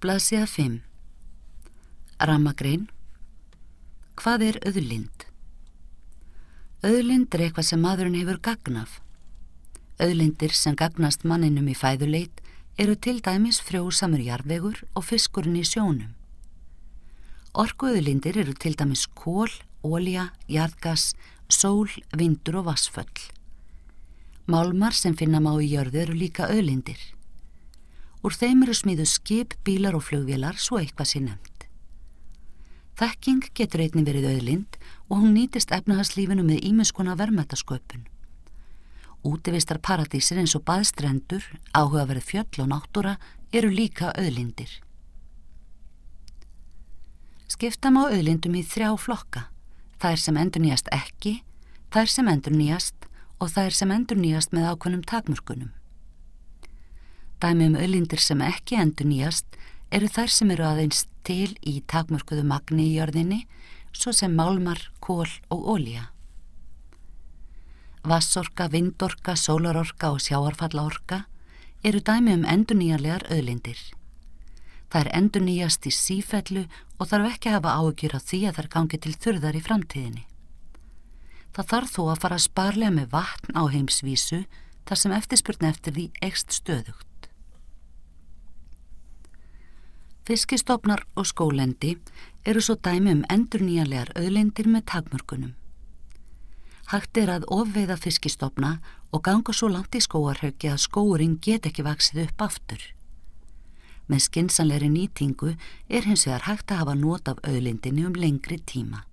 Blaðsíða 5. Rammagrein. Hvað er auðlind? Auðlind er eitthvað sem maðurinn hefur gagn af. Auðlindir sem gagnast manninum í fæðuleit eru til dæmis frjósamur jarðvegur og fiskurinn í sjónum. Orkuauðlindir eru til dæmis kol, olía, jarðgas, sól, vindur og vatnsföll. Málmar sem finna má í jörðu eru líka auðlindir. Úr þeim eru smíðuð skip, bílar og flugvélar svo eitthvað sé nefnt. Þekking getur einnig verið auðlind og hún nýtist efnahagslífinu með ýmiss konar verðmætasköpun. Útivistar paradísir eins og baðstrendur, áhugaverð fjöll og náttúra eru líka auðlindir. Skipta má auðlindum í 3 flokka, þær sem endurnýjast ekki, þær sem endurnýjast og þær sem endurnýjast með ákveðnum takmörkunum. Dæmi auðlindir sem ekki endurnýjast eru þær sem eru aðeins til í takmörkuðu magni í jörðinni, svo sem málmar, kol og olía. Vatnsorka, vindorka, sólarorka og sjávarfallaorka eru dæmi endurnýjanlegar auðlindir. Þær endurnýjast í sífellu og þarf ekki að hafa áhyggjur af því að þær gangi til þurrðar í framtíðinni. Það þarf þó að fara sparlega með vatn á heimsvísu þar sem eftirspurn eftir því eykst stöðugt. Fiskistofnar og skóglendi eru svo dæmi endurnýjanlegar auðlindir með takmörkunum. Hægt er að ofveiða fiskistofna og ganga svo langt í skógarhauki að skógurinn get ekki vaxið upp aftur. Með skynsamlegri nýtingu er hins vegar hægt að hafa not af auðlindinni lengri tíma.